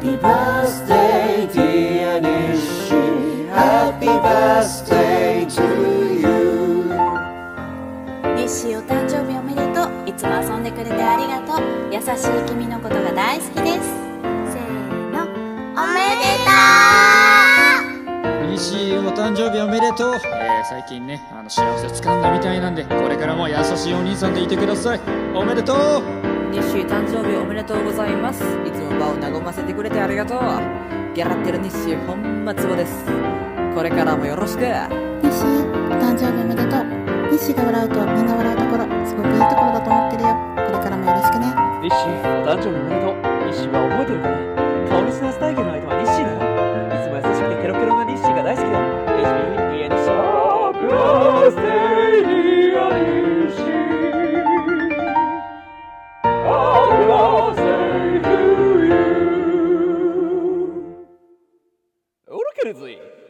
Happy birthday dear 西 Happy birthday to you 西お誕生日おめでとう。いつも遊んでくれてありがとう。優しい君のことが大好きです。せーの、おめでとう。 西お誕生日おめでとう。最近ね幸せつかんだみたいなんで、これからも優しいお兄さんでいてください。おめでとう。 西誕生日おめでとうございます。いつも場を和ませてくれてありがとう。ギャラってる西ほんまツボです。これからもよろしく。 西、お誕生日おめでとう。西が笑うとみんな笑うところ、すごくいいところだと思ってるよ。これからもよろしくね。 西、お誕生日おめでとう。西は覚えてるかな。顔見知らず体験の相手は西だよ。いつも優しくてケロケロな西が大好きだ。HB、ディア西。Happy birthday, dear 西。Happy birthday to you。おるけるずい。